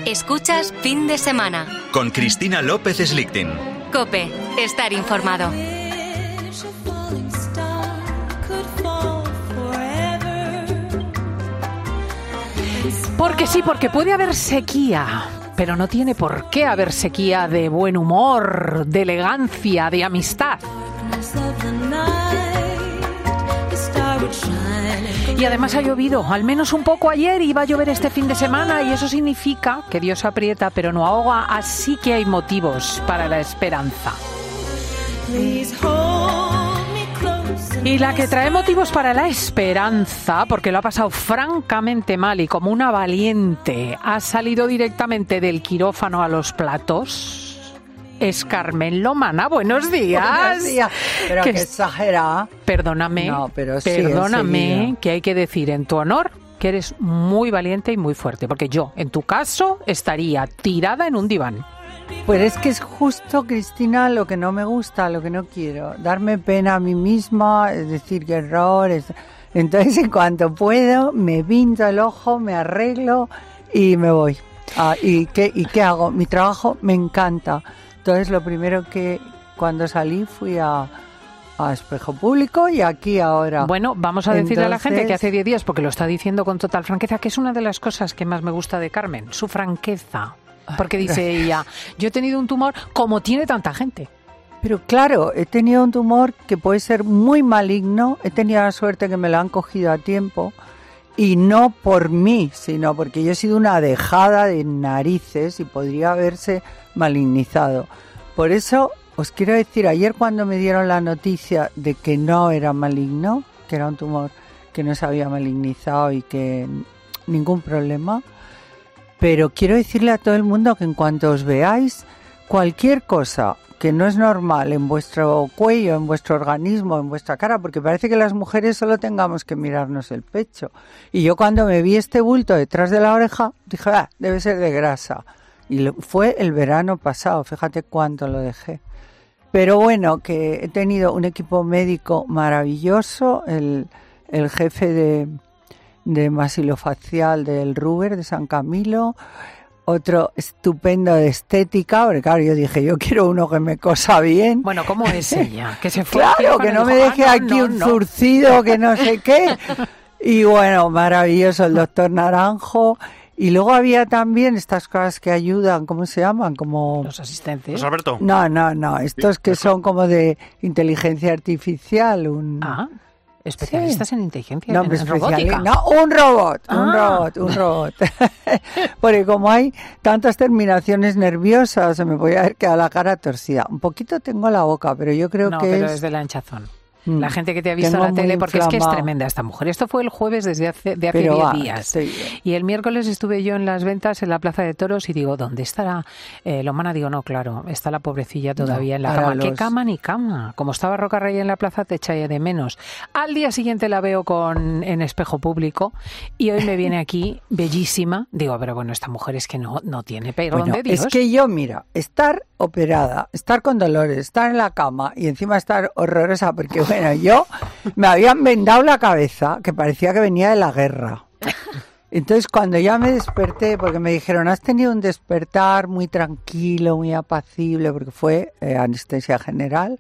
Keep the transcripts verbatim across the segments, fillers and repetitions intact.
Escuchas Fin de Semana. Con Cristina López Slichting. COPE. Estar informado. Porque sí, porque puede haber sequía, pero no tiene por qué haber sequía de buen humor, de elegancia, de amistad. Y además ha llovido, al menos un poco ayer, y va a llover este fin de semana, y eso significa que Dios aprieta pero no ahoga, así que hay motivos para la esperanza. Y la que trae motivos para la esperanza, porque lo ha pasado francamente mal y como una valiente ha salido directamente del quirófano a los platos, es Carmen Lomana. Buenos días. Buenos días. Pero que exagerada. Perdóname, no, pero sí, perdóname, enseguida. Que hay que decir en tu honor que eres muy valiente y muy fuerte, porque yo, en tu caso, estaría tirada en un diván. Pues es que es justo, Cristina, lo que no me gusta, lo que no quiero. Darme pena a mí misma, es decir, qué error. Es... Entonces, en cuanto puedo, me pinto el ojo, me arreglo y me voy. Ah, ¿y qué, ¿Y qué hago? Mi trabajo me encanta. Entonces, lo primero que cuando salí fui a, a Espejo Público y aquí ahora. Bueno, vamos a decirle Entonces... a la gente que hace diez días, porque lo está diciendo con total franqueza, que es una de las cosas que más me gusta de Carmen, su franqueza. Porque dice ella, yo he tenido un tumor como tiene tanta gente. Pero claro, he tenido un tumor que puede ser muy maligno. He tenido la suerte que me lo han cogido a tiempo. Y no por mí, sino porque yo he sido una dejada de narices y podría haberse malignizado. Por eso os quiero decir, ayer cuando me dieron la noticia de que no era maligno, que era un tumor que no se había malignizado y que ningún problema... Pero quiero decirle a todo el mundo que en cuanto os veáis, cualquier cosa que no es normal en vuestro cuello, en vuestro organismo, en vuestra cara, porque parece que las mujeres solo tengamos que mirarnos el pecho. Y yo cuando me vi este bulto detrás de la oreja, dije, ah, debe ser de grasa. Y lo, fue el verano pasado, fíjate cuánto lo dejé. Pero bueno, que he tenido un equipo médico maravilloso, el, el jefe de... de masilofacial del Ruber de San Camilo, otro estupendo de estética, porque claro, yo dije, yo quiero uno que me cosa bien. Bueno, ¿cómo es ella? Que se fue. Claro, que no me deje ah, no, aquí no, un no. zurcido, que no sé qué. Y bueno, maravilloso el doctor Naranjo. Y luego había también estas cosas que ayudan, ¿cómo se llaman? Como los asistentes. ¿Los Alberto? No, no, no, estos que son como de inteligencia artificial, un... Ah. Especialistas sí. en inteligencia, no, en, en robótica. No, un robot, ah. un robot, un robot. Porque como hay tantas terminaciones nerviosas, se me podía haber quedado la cara torcida. Un poquito tengo la boca, pero yo creo no, que pero es... es de la hinchazón. La gente que te ha visto Tengo en la tele, porque inflamado. Es que es tremenda esta mujer. Esto fue el jueves desde hace, de hace Pero diez va, días. Y el miércoles estuve yo en las ventas en la Plaza de Toros y digo, ¿dónde estará eh, Lomana? Digo, no, claro, está la pobrecilla todavía no, en la cama. Los... ¿Qué cama ni cama? Como estaba Roca Rey en la plaza, te echaría de menos. Al día siguiente la veo con en Espejo Público y hoy me viene aquí bellísima. Digo, pero bueno, esta mujer es que no, no tiene perdón bueno, de Dios. Es que yo, mira, estar operada, estar con dolores, estar en la cama y encima estar horrorosa, porque bueno, yo... me habían vendado la cabeza, que parecía que venía de la guerra. Entonces, cuando ya me desperté, porque me dijeron, has tenido un despertar muy tranquilo, muy apacible, porque fue eh, anestesia general,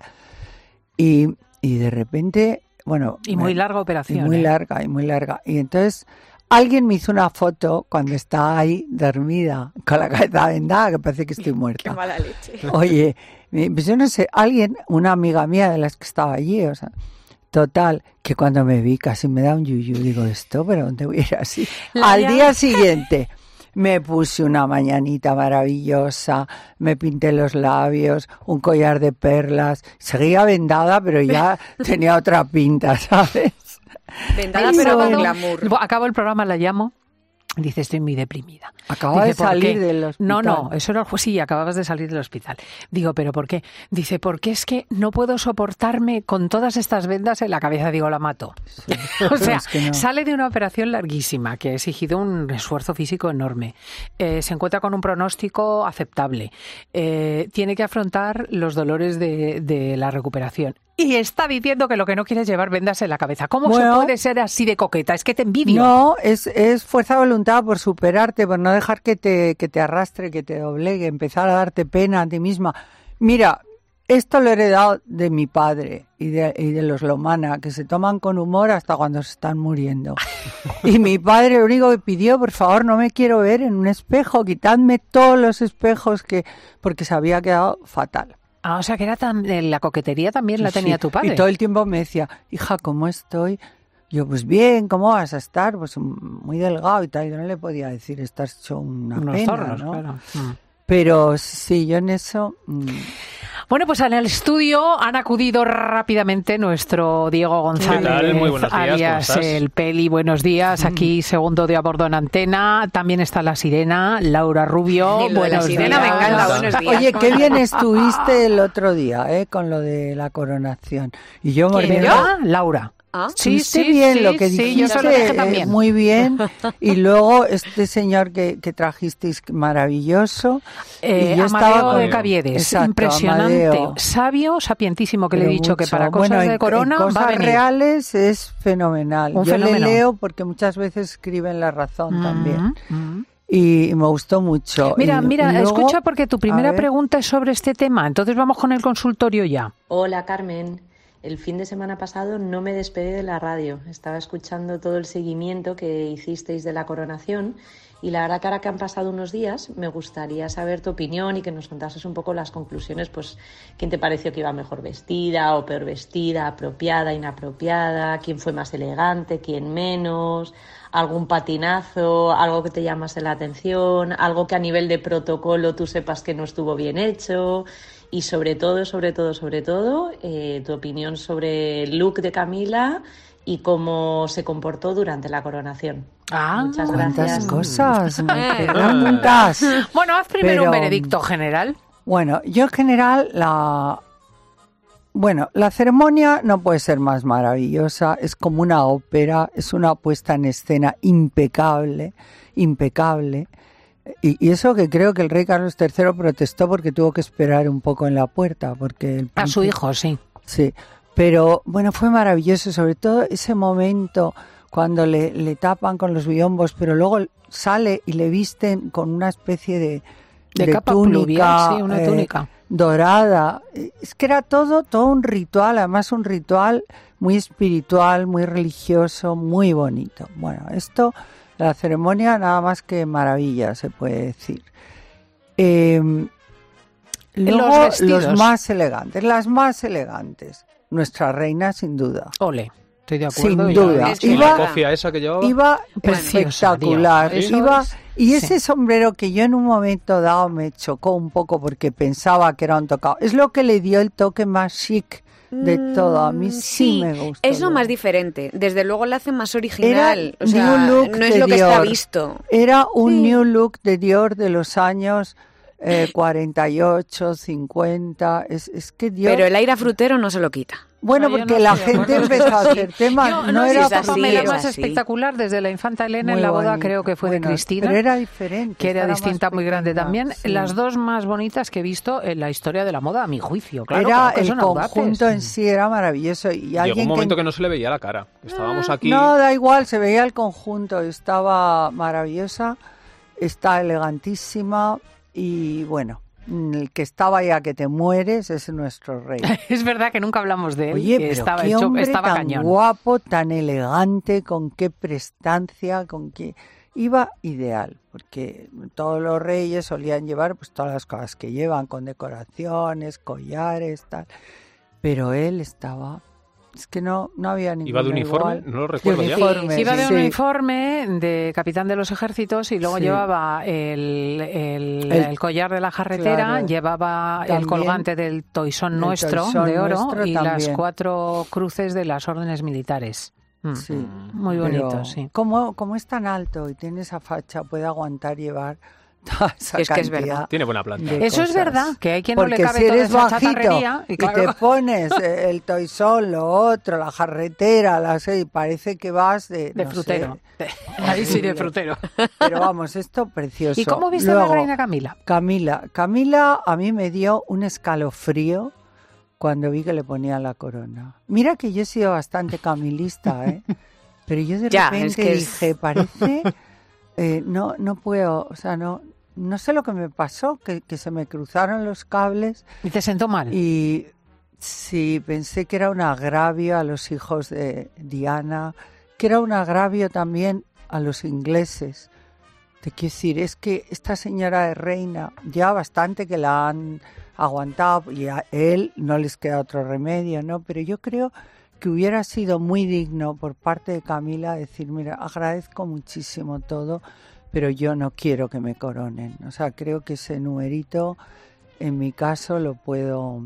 y, y de repente, bueno... Y muy me, larga operación. Y muy ¿eh? larga, y muy larga. Y entonces, alguien me hizo una foto cuando estaba ahí dormida, con la cabeza vendada, que parece que estoy muerta. Qué mala leche. Oye, pues yo no sé, alguien, una amiga mía de las que estaba allí, o sea... Total, que cuando me vi casi me da un yuyu. Digo, ¿esto? ¿Pero dónde voy a ir así? La Al ya... día siguiente me puse una mañanita maravillosa, me pinté los labios, un collar de perlas. Seguía vendada, pero ya tenía otra pinta, ¿sabes? Vendada, pero con glamour. Acabo el programa, la llamo. Dice, estoy muy deprimida. Acababa de salir del hospital. No, no, eso era, pues sí, acababas de salir del hospital. Digo, ¿pero por qué? Dice, porque es que no puedo soportarme con todas estas vendas en la cabeza. Digo, la mato. Sí, o sea, es que no. Sale de una operación larguísima que ha exigido un esfuerzo físico enorme. Eh, se encuentra con un pronóstico aceptable. Eh, tiene que afrontar los dolores de, de la recuperación. y está diciendo que lo que no quiere es llevar vendas en la cabeza. ¿Cómo bueno, se puede ser así de coqueta? Es que te envidio. No, es, es fuerza de voluntad por superarte, por no dejar que te, que te arrastre, que te doblegue, empezar a darte pena a ti misma. Mira, esto lo he heredado de mi padre y de, y de los Lomana, que se toman con humor hasta cuando se están muriendo. Y mi padre lo único que pidió, por favor, no me quiero ver en un espejo, quitadme todos los espejos, que porque se había quedado fatal. Ah, o sea que era tan, la coquetería también la tenía sí, tu padre. Y todo el tiempo me decía, hija, ¿cómo estoy? Yo, pues bien, ¿cómo vas a estar? Pues muy delgado y tal. Yo no le podía decir, estás hecho una Unos pena, zorros, ¿no? Claro. Mm. Pero sí, yo en eso... Mmm. Bueno, pues en el estudio han acudido rápidamente nuestro Diego González, ¿Qué tal? Muy buenos días, alias ¿cómo estás? el Peli. Buenos días, aquí segundo de a bordo en antena. También está la Sirena, Laura Rubio. Y lo de la Buenos Sirena días. me encanta, buenos días. Oye, qué bien estuviste el otro día, ¿eh? Con lo de la coronación. Y yo ¿Quién? mordiendo- ¿Yo? Laura. ¿Ah? Sí, Estuviste sí, bien sí, lo que sí, dijiste, yo se lo dije eh, también. muy bien. Y luego este señor que, que trajisteis, maravilloso. Eh, y yo Amadeo estaba con- de Caviedes, Exacto, impresionante, Amadeo. sabio, sapientísimo, que le he Pero dicho que mucho. para cosas Bueno, de en- corona en cosas va a venir. reales es fenomenal. Un yo fenómeno. le leo porque muchas veces escribe en La Razón Mm, también. mm. Y, y me gustó mucho. Mira, Y- mira, y luego- escucha porque tu primera a ver. pregunta es sobre este tema, entonces vamos con el consultorio ya. Hola Carmen, el fin de semana pasado no me despedí de la radio, estaba escuchando todo el seguimiento que hicisteis de la coronación y la verdad que ahora que han pasado unos días me gustaría saber tu opinión y que nos contases un poco las conclusiones, pues quién te pareció que iba mejor vestida o peor vestida, apropiada, inapropiada, quién fue más elegante, quién menos, algún patinazo, algo que te llamase la atención, algo que a nivel de protocolo tú sepas que no estuvo bien hecho. Y sobre todo, sobre todo, sobre todo, eh, tu opinión sobre el look de Camila y cómo se comportó durante la coronación. Ah, Muchas ¿Cuántas gracias. cosas? Me preguntas. Bueno, haz primero Pero- un veredicto general. Bueno, yo en general la... Bueno, la ceremonia no puede ser más maravillosa, es como una ópera, es una puesta en escena impecable, impecable. Y, y eso que creo que el rey Carlos tercero protestó porque tuvo que esperar un poco en la puerta, porque el A su príncipe- hijo, sí. Sí, pero bueno, fue maravilloso, sobre todo ese momento cuando le, le tapan con los biombos, pero luego sale y le visten con una especie de, De, de capa túnica, pluvial, sí, una eh, túnica. dorada. Es que era todo, todo un ritual, además un ritual muy espiritual, muy religioso, muy bonito. Bueno, esto, la ceremonia, nada más que maravilla, se puede decir. Eh, luego, vestidos. los más elegantes, las más elegantes. Nuestra reina, sin duda. Ole, estoy de acuerdo. Sin ya duda. lo he Es dicho. que la Iba, cofia esa que llevaba. iba Preciosa, espectacular. Dios. Eso Iba, es- y ese sí. sombrero que yo en un momento dado me chocó un poco porque pensaba que era un tocado. Es lo que le dio el toque más chic de todo. A mí sí, me gusta. es lo más diferente. Desde luego le hace más original. Era o sea, new look no es de lo que está Dior. visto. Era un Sí. new look de Dior de los años eh, cuarenta y ocho, cincuenta. Es, es que Dior... Pero el aire frutero no se lo quita. Bueno, No, yo porque no la estoy de gente acuerdo. empezó a hacer temas. Yo, no, no, era si es así, Pamela, es más así. espectacular desde la infanta Elena muy en la boda, bonito. creo que fue Bueno, de Cristina. Pero era diferente. Que era esta más distinta, muy grande pequeña, también. sí. Las dos más bonitas que he visto en la historia de la moda, a mi juicio. Claro, Era claro que el son audaces. conjunto en sí, era maravilloso. Y Llegó alguien un momento que... que... no se le veía la cara. Estábamos aquí. No, da igual, se veía el conjunto, estaba maravillosa, está elegantísima y bueno, el que estaba ya que te mueres es nuestro rey. Es verdad que nunca hablamos de él. Oye, que pero estaba qué hecho, hombre estaba tan cañón. guapo, tan elegante, con qué prestancia, con qué... Iba ideal, porque todos los reyes solían llevar pues todas las cosas que llevan, con decoraciones, collares, tal. Pero él estaba... Es que no, no había ningún ¿Iba de uniforme? igual. No lo recuerdo De ya. uniforme, Sí, iba de sí. un uniforme de capitán de los ejércitos y luego Sí. llevaba el, el, El- el collar de la jarretera, claro. llevaba También el colgante del toisón el nuestro toisón de oro nuestro y las también. cuatro cruces de las órdenes militares. Mm. Sí. Muy Pero bonito, sí. Como, como es tan alto y tiene esa facha, puede aguantar llevar toda esa Es que es cantidad verdad. Tiene buena planta. de Eso es cosas. verdad, que hay quien no Porque le cabe si toda eres esa bajito chatarrería. Y, y claro, te pones eh, el toisón, lo otro, la jarretera, la y parece que vas de, de no frutero. sé. Ahí sí, de frutero. Pero vamos, esto precioso. ¿Y cómo viste a Luego, la reina Camila? Camila, Camila a mí me dio un escalofrío cuando vi que le ponía la corona. Mira que yo he sido bastante camilista, ¿eh? Pero yo de ya, repente es que dije, es... parece, eh, no, no puedo, o sea, no, no sé lo que me pasó, que, que se me cruzaron los cables. ¿Y te sentó mal? Y sí, pensé que era un agravio a los hijos de Diana, que era un agravio también a los ingleses. Te quiero decir, es que esta señora de reina, ya bastante que la han aguantado y a él no les queda otro remedio, ¿no? Pero yo creo que hubiera sido muy digno por parte de Camila decir, mira, agradezco muchísimo todo, pero yo no quiero que me coronen. O sea, creo que ese numerito, en mi caso, lo puedo,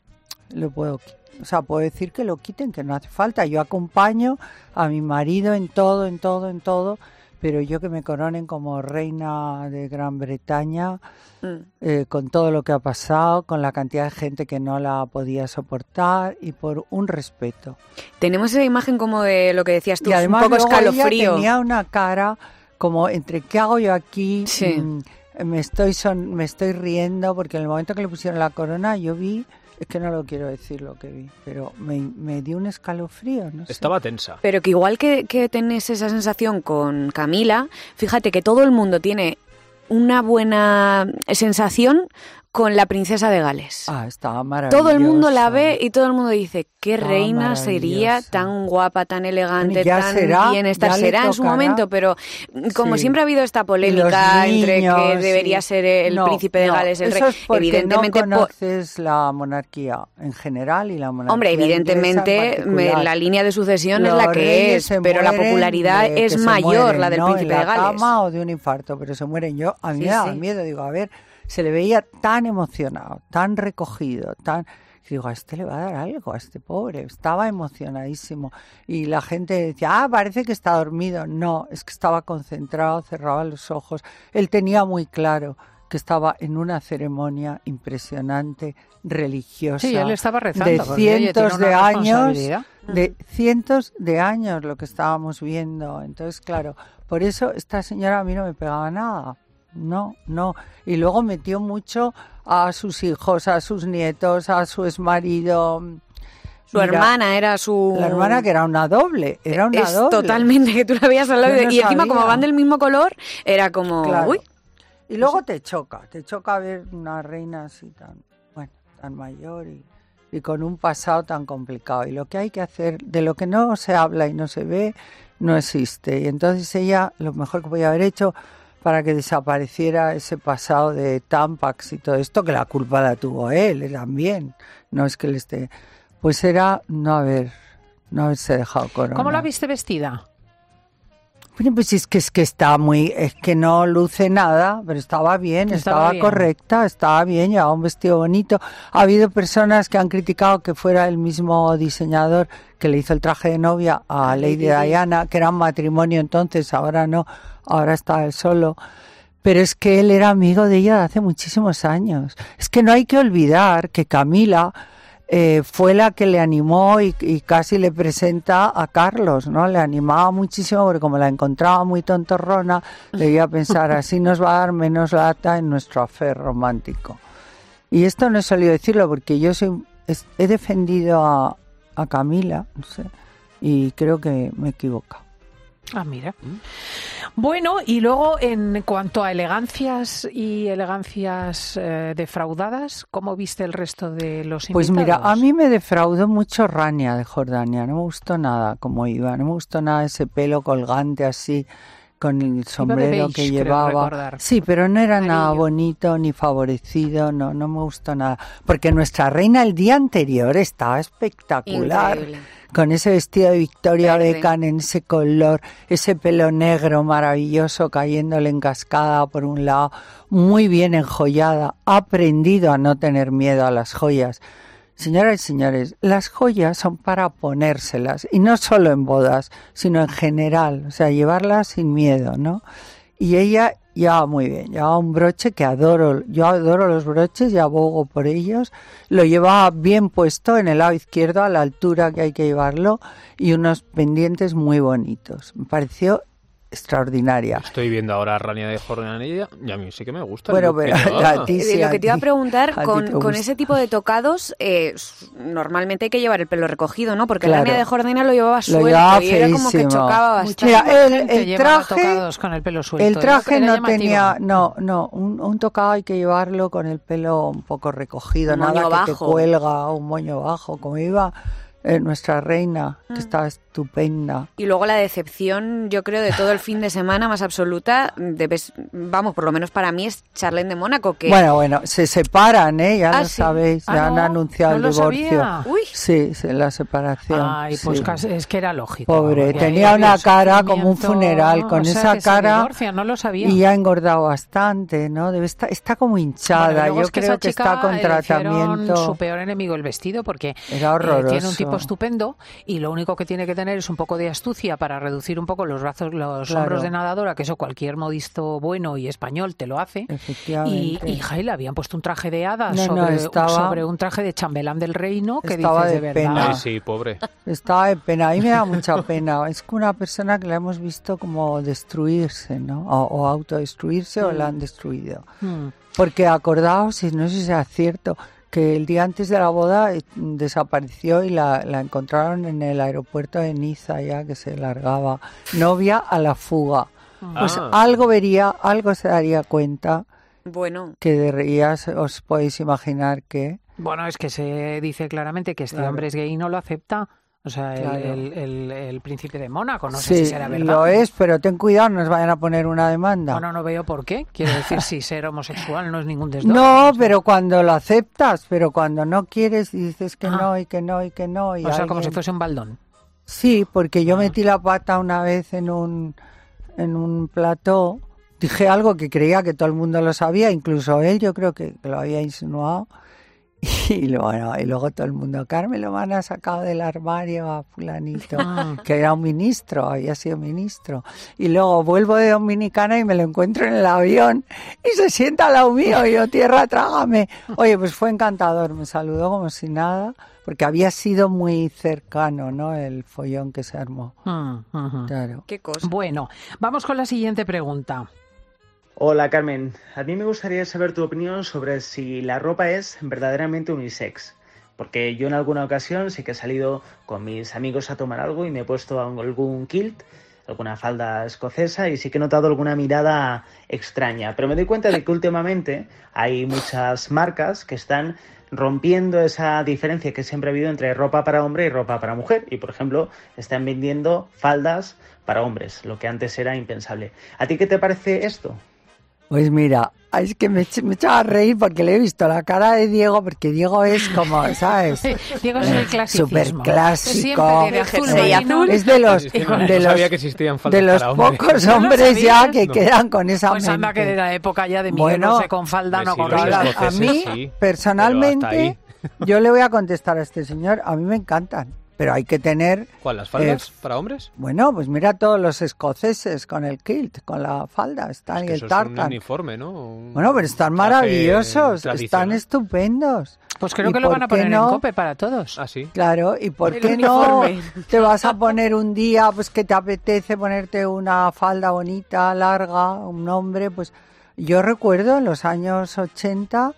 lo puedo, o sea, puedo decir que lo quiten, que no hace falta. Yo acompaño a mi marido en todo, en todo, en todo, pero yo que me coronen como reina de Gran Bretaña, mm. eh, con todo lo que ha pasado, con la cantidad de gente que no la podía soportar y por un respeto. Tenemos esa imagen como de lo que decías tú, y además, un poco escalofrío. Ella tenía una cara como entre ¿qué hago yo aquí? Sí. Mm, me estoy son, me estoy riendo porque en el momento que le pusieron la corona yo vi, es que no lo quiero decir lo que vi, pero me, me dio un escalofrío, no sé. Estaba tensa. Pero que igual que, que tenés esa sensación con Camila, fíjate que todo el mundo tiene una buena sensación con la princesa de Gales. Ah, estaba maravillosa. Todo el mundo la ve y todo el mundo dice, qué estaba reina sería, tan guapa, tan elegante, ya tan será, bien estar. Será en su momento, pero como sí. siempre ha habido esta polémica niños, entre que debería sí. ser el no, príncipe de no, Gales el eso rey. Es porque evidentemente no conoces por... la monarquía en general y la monarquía Hombre, evidentemente me, la línea de sucesión Los es la que es, pero la popularidad de, es mayor, mueren, la del ¿no? príncipe en de la Gales. Cama o de un infarto, pero se mueren. Yo a mí sí, me daba sí. miedo, digo, a ver, se le veía tan emocionado, tan recogido, tan... Digo, a este le va a dar algo, a este pobre. Estaba emocionadísimo. Y la gente decía, ah, parece que está dormido. No, es que estaba concentrado, cerraba los ojos. Él tenía muy claro que estaba en una ceremonia impresionante, religiosa. Sí, él estaba rezando. De porque, cientos oye, de años, mm. de cientos de años lo que estábamos viendo. Entonces, claro, por eso esta señora a mí no me pegaba nada. No, no. Y luego metió mucho a sus hijos, a sus nietos, a su exmarido. Su Mira, hermana era su... La hermana que era una doble, era una es doble. Totalmente, que tú la habías hablado. No y encima, sabía. como van del mismo color, era como... Claro. Uy. Y luego te choca, te choca ver una reina así tan, bueno, tan mayor y, y con un pasado tan complicado. Y lo que hay que hacer, de lo que no se habla y no se ve, no existe. Y entonces ella, lo mejor que podía haber hecho... para que desapareciera ese pasado de Tampax y todo esto, que la culpa la tuvo él, él también, no es que él esté... Pues era no haber, no haberse dejado corona. ¿Cómo la viste vestida? Bueno, pues es que es que está muy... Es que no luce nada, pero estaba bien, estaba, estaba bien. correcta, estaba bien, llevaba un vestido bonito. Ha habido personas que han criticado que fuera el mismo diseñador que le hizo el traje de novia a Lady Diana, que era un matrimonio entonces, ahora no, ahora está él solo. Pero es que él era amigo de ella de hace muchísimos años. Es que no hay que olvidar que Camila eh, fue la que le animó y, y casi le presenta a Carlos, ¿no? Le animaba muchísimo porque como la encontraba muy tontorrona, le iba a pensar, así nos va a dar menos lata en nuestro affair romántico. Y esto no he solido decirlo porque yo soy, es, he defendido a a Camila, no sé, y creo que me equivoco. Ah, mira. Bueno, y luego en cuanto a elegancias y elegancias eh, defraudadas, ¿cómo viste el resto de los invitados? Pues mira, a mí me defraudó mucho Rania de Jordania, no me gustó nada como iba, no me gustó nada ese pelo colgante así, con el sombrero beige, que llevaba. Sí, pero no era Amarillo. Nada bonito ni favorecido, no, no me gustó nada. Porque nuestra reina el día anterior estaba espectacular. Increíble. Con ese vestido de Victoria Verde. Beckham en ese color, ese pelo negro maravilloso cayéndole en cascada por un lado, muy bien enjollada, ha aprendido a no tener miedo a las joyas. Señoras y señores, las joyas son para ponérselas, y no solo en bodas, sino en general, o sea, llevarlas sin miedo, ¿no? Y ella llevaba muy bien, llevaba un broche que adoro, yo adoro los broches y abogo por ellos, lo llevaba bien puesto en el lado izquierdo a la altura que hay que llevarlo y unos pendientes muy bonitos. Me pareció extraordinaria. Estoy viendo ahora a Rania de Jordania y a mí sí que me gusta. Bueno, pero a ti sí, Lo que te iba a preguntar, a con, con ese tipo de tocados, eh, normalmente hay que llevar el pelo recogido, ¿no? Porque claro. Rania de Jordania lo llevaba Lo suelto llevaba y era como que chocaba bastante. Mira, el, el traje, tocados con el pelo suelto. el traje Era no llamativo. tenía, no, no, un, un tocado hay que llevarlo con el pelo un poco recogido, Un nada moño que bajo. te cuelga, un moño bajo, como iba eh, nuestra reina, que Mm. estaba estupenda. Y luego la decepción, yo creo, de todo el fin de semana más absoluta, debes, vamos, por lo menos para mí, es Charlene de Mónaco, que... Bueno, bueno, se separan, ¿eh? Ya Ah, lo sí. sabéis, Ah, ya han no, anunciado no el lo divorcio. sabía. Uy. Sí, sí, la separación. Ay, pues sí. casi- es que era lógico. Pobre, Porque tenía ahí una había cara como un sufrimiento, funeral, con o sea, esa que se cara, divorcia, no lo sabía. y ha engordado bastante, ¿no? Debe estar, está como hinchada, Bueno, y luego yo es que creo esa que chica, está con eh, le hicieron tratamiento. su peor enemigo el vestido, porque Era eh, horroroso. tiene un tipo estupendo y lo único que tiene que tener es un poco de astucia para reducir un poco los brazos, los Claro. hombros de nadadora, que eso cualquier modisto bueno y español te lo hace. Y, Efectivamente. y hija, y le habían puesto un traje de hada No, no, sobre, estaba- sobre un traje de chambelán del reino, que Estaba dices de de verdad. pena. Ay, sí, pobre. Estaba de pena, a mí me da mucha pena. Es que una persona que la hemos visto como destruirse, ¿no? O, o autodestruirse o la han destruido. Mm. Porque acordaos, y no sé si sea cierto, que el día antes de la boda eh, desapareció y la, la encontraron en el aeropuerto de Niza ya que se largaba. Novia a la fuga. Pues Ah. algo vería, algo se daría cuenta Bueno, que de reías, os podéis imaginar que... Bueno, es que se dice claramente que este Claro. hombre es gay y no lo acepta. O sea, el, Claro. el, el- el príncipe de Mónaco, no sí, sé si será verdad. lo es, pero ten cuidado, no nos vayan a poner una demanda. Bueno, no veo por qué. Quiero decir, si ser homosexual no es ningún desdoro. No, pero cuando lo aceptas, pero cuando no quieres y dices que Ah. no y que no y que no. Y O sea, como si alguien- fuese un baldón. Sí, porque yo metí la pata una vez en un, en un plató, dije algo que creía que todo el mundo lo sabía, incluso él, yo creo que, que lo había insinuado. Y, lo- bueno, y luego todo el mundo, Carmen Lomana ha sacado del armario a fulanito, Ah. que era un ministro, había sido ministro. Y luego vuelvo de Dominicana y me lo encuentro en el avión y se sienta al lado mío y yo, tierra, trágame. Oye, pues fue encantador, me saludó como si nada, porque había sido muy cercano, ¿no? El follón que se armó. Mm, ujú. Claro. qué cosa. Bueno, vamos con la siguiente pregunta. Hola Carmen, a mí me gustaría saber tu opinión sobre si la ropa es verdaderamente unisex, porque yo en alguna ocasión sí que he salido con mis amigos a tomar algo y me he puesto algún kilt, alguna falda escocesa y sí que he notado alguna mirada extraña, pero me doy cuenta de que últimamente hay muchas marcas que están rompiendo esa diferencia que siempre ha habido entre ropa para hombre y ropa para mujer y por ejemplo están vendiendo faldas para hombres, lo que antes era impensable. ¿A ti qué te parece esto? Pues mira, es que me, ech- me echaba a reír porque le he visto la cara de Diego, porque Diego es como, ¿sabes? Diego es el clasicismo. Súper clásico. Siempre de azul Jersey marino. azul. Es de los, Es que no, de no sabía los, que existían faldas de los para hombre. pocos ¿No lo hombres ya sabías? que No. quedan con esa Pues anda que mente. de la época ya de Miguel Bueno, Bosé con falda, no sí, con los falda. a escoceses, mí, sí, personalmente, pero hasta yo le voy a contestar a este señor, a mí me encantan, pero hay que tener, ¿Cuál, las faldas Eh, para hombres? bueno, pues mira todos los escoceses con el kilt, con la falda, están Es y que el eso es un tartan. uniforme, ¿no? Un Bueno, pero están traje maravillosos, están tradicional. estupendos. Pues creo ¿Y que lo por van a qué poner no? en COPE para todos. Ah, sí. Claro, ¿y por El qué no uniforme. te vas a poner un día pues que te apetece ponerte una falda bonita, larga, un hombre? Pues yo recuerdo en los años ochenta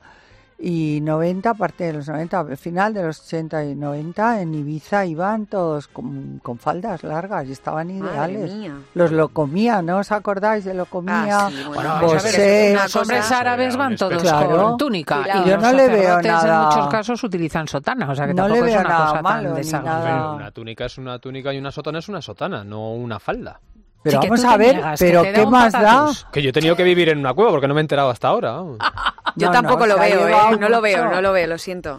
y noventa, parte de los noventa, al final de los ochenta y noventa, en Ibiza iban todos con, con faldas largas y estaban Madre ideales. mía. Los lo comía, ¿no os acordáis de lo comía? Ah, sí, bueno, Bueno, vamos vamos a a ver, ver, Bosé, es una los hombres cosa- árabes van un todos Claro. con túnica Cuidado. y Yo los no le veo sacerdotes nada- en muchos casos utilizan sotana, o sea que No le tampoco es veo una nada cosa malo tan ni desagradable. nada. Pero una túnica es una túnica y una sotana es una sotana, no una falda. Pero Sí, que vamos tú a te ver, niegas, que pero te da ¿qué un más da? patatús. Que yo he tenido que vivir en una cueva porque no me he enterado hasta ahora. vamos. Yo No, tampoco no, lo se ha veo, llevado ¿eh? No lo veo, mucho. no lo veo, lo siento.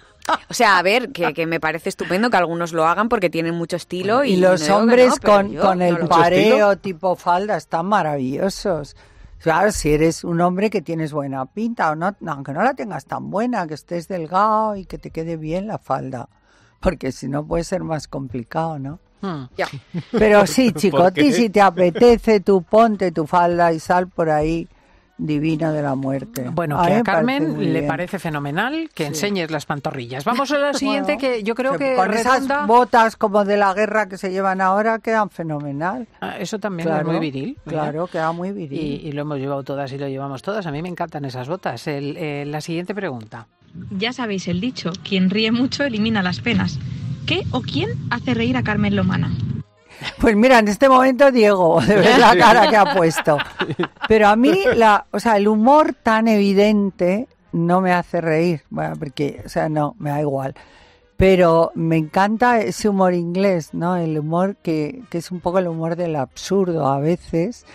O sea, a ver, que, que me parece estupendo que algunos lo hagan porque tienen mucho estilo. Y, Y los no digo que hombres no, pero con, yo con no el lo veo. pareo tipo falda están maravillosos. Claro, si eres un hombre que tienes buena pinta, o no, no, aunque no la tengas tan buena, que estés delgado y que te quede bien la falda. Porque si no puede ser más complicado, ¿no? Hmm. Ya. Pero sí, ¿Por chicoti, qué? si te apetece, tú ponte tu falda y sal por ahí divino de la muerte. Bueno, que a, a Carmen le bien. parece fenomenal que sí. enseñes las pantorrillas. Vamos a la siguiente, bueno, que yo creo que con redonda... esas botas como de la guerra que se llevan ahora quedan fenomenal. Ah, eso también claro, es muy viril. Claro, queda muy viril. Y, y lo hemos llevado todas y lo llevamos todas. A mí me encantan esas botas. El, eh, la siguiente pregunta. Ya sabéis el dicho, quien ríe mucho elimina las penas. ¿Qué o quién hace reír a Carmen Lomana? Pues mira, en este momento Diego, de ver la cara que ha puesto. Pero a mí, la, o sea, el humor tan evidente no me hace reír. Bueno, porque, o sea, no, me da igual. Pero me encanta ese humor inglés, ¿no? El humor que, que es un poco el humor del absurdo a veces.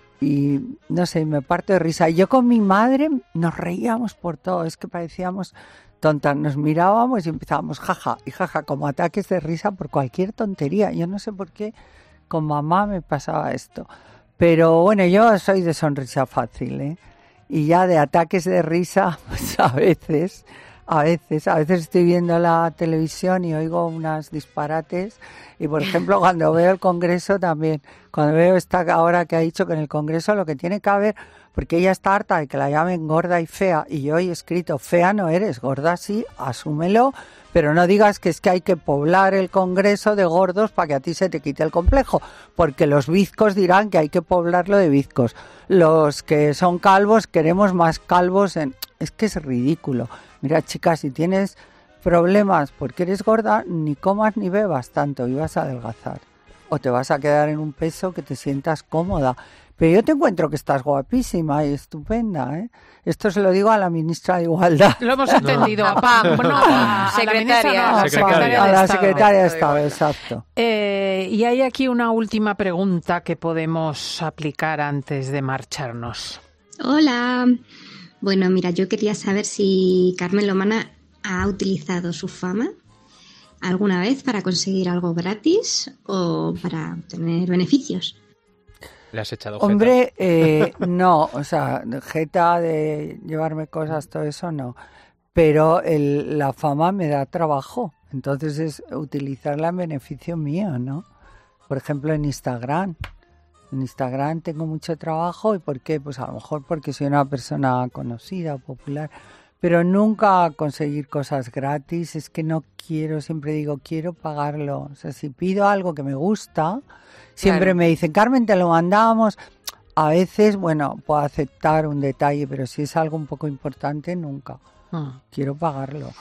Y, no sé, me parto de risa. Yo con mi madre nos reíamos por todo. Es que parecíamos tontas, nos mirábamos y empezábamos jaja y jaja, como ataques de risa por cualquier tontería. Yo no sé por qué con mamá me pasaba esto, pero bueno, yo soy de sonrisa fácil, ¿eh? Y ya de ataques de risa, pues a veces, a veces, a veces estoy viendo la televisión y oigo unos disparates y, por ejemplo, cuando veo el Congreso también, cuando veo esta ahora que ha dicho que en el Congreso lo que tiene que haber, porque ella está harta de que la llamen gorda y fea, y yo he escrito, fea no eres, gorda sí, asúmelo, pero no digas que es que hay que poblar el Congreso de gordos para que a ti se te quite el complejo, porque los bizcos dirán que hay que poblarlo de bizcos. Los que son calvos queremos más calvos en... Es que es ridículo. Mira, chicas, si tienes problemas porque eres gorda, ni comas ni bebas tanto y vas a adelgazar. O te vas a quedar en un peso que te sientas cómoda. Pero yo te encuentro que estás guapísima y estupenda, ¿eh? Esto se lo digo a la ministra de Igualdad. Lo hemos entendido, no. a Pam, no, a, a secretaria, la secretaria, no, a la secretaria de Estado, exacto. Eh, y hay aquí una última pregunta que podemos aplicar antes de marcharnos. Hola. Bueno, mira, yo quería saber si Carmen Lomana ha utilizado su fama alguna vez para conseguir algo gratis o para obtener beneficios. ¿Le has echado jeta? Hombre, eh, no, o sea, jeta de llevarme cosas, todo eso no. Pero el, la fama me da trabajo, entonces es utilizarla en beneficio mío, ¿no? Por ejemplo, en Instagram. En Instagram tengo mucho trabajo. ¿Y por qué? Pues a lo mejor porque soy una persona conocida, popular. Pero nunca conseguir cosas gratis, es que no quiero, siempre digo, quiero pagarlo. O sea, si pido algo que me gusta, siempre claro. me dicen, Carmen, te lo mandamos. A veces, bueno, puedo aceptar un detalle, pero si es algo un poco importante, nunca. Ah. Quiero pagarlo.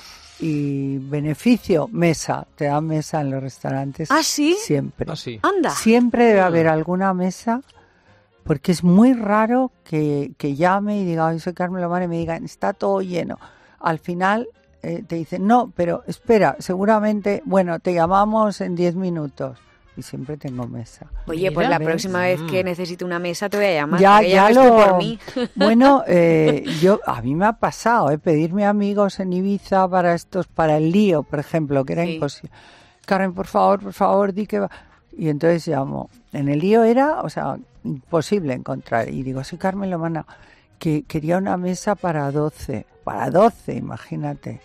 Y beneficio, mesa. Te dan mesa en los restaurantes. ¿Ah, sí? Siempre. ¿Ah, sí? Anda. Siempre debe haber alguna mesa. Porque es muy raro que, que llame y diga, hoy soy Carmen Lomana y me digan, está todo lleno. Al final eh, te dicen, no, pero espera, seguramente, bueno, te llamamos en diez minutos. Y siempre tengo mesa. Oye, Mira, pues la ¿ves? próxima vez que necesite una mesa te voy a llamar. Ya, que ya llames lo... tú por mí. Bueno, eh, yo a mí me ha pasado, eh, pedirme amigos en Ibiza para estos, para el lío, por ejemplo, que era sí. imposible. Carmen, por favor, por favor, di que va. Y entonces llamo. En el lío era, o sea, imposible encontrar. Y digo, soy Carmen Lomana, que quería una mesa para doce. Para doce, imagínate.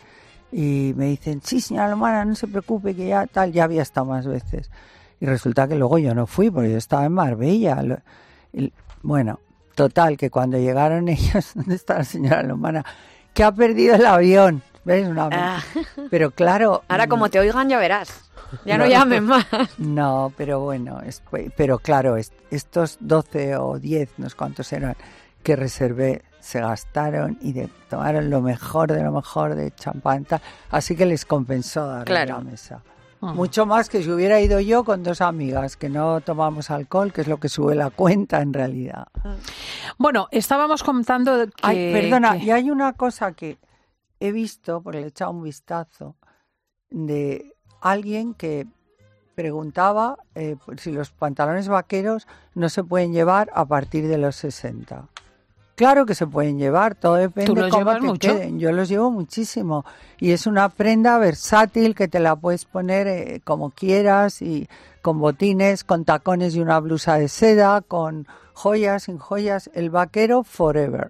Y me dicen, sí, señora Lomana, no se preocupe, que ya tal, ya había estado más veces. Y resulta que luego yo no fui, porque yo estaba en Marbella. Bueno, total, que cuando llegaron ellos, ¿dónde está la señora Lomana? Que ha perdido el avión. ¿Ves? Una ah. Pero claro... Ahora como te oigan ya verás. Ya no, no llamen más. No, pero bueno, es, pero claro, es, estos doce o diez, no sé cuántos eran, que reservé, se gastaron y de, tomaron lo mejor de lo mejor de champán, tal, así que les compensó darle claro. la mesa. Uh-huh. Mucho más que si hubiera ido yo con dos amigas, que no tomamos alcohol, que es lo que sube la cuenta en realidad. Bueno, estábamos contando que... Ay, perdona, que... y hay una cosa que he visto, porque le he echado un vistazo, de... alguien que preguntaba eh, si los pantalones vaqueros no se pueden llevar a partir de los sesenta. Claro que se pueden llevar, todo depende de cómo te mucho? queden. Yo los llevo muchísimo y es una prenda versátil que te la puedes poner eh, como quieras y con botines, con tacones y una blusa de seda, con joyas, sin joyas. El vaquero forever.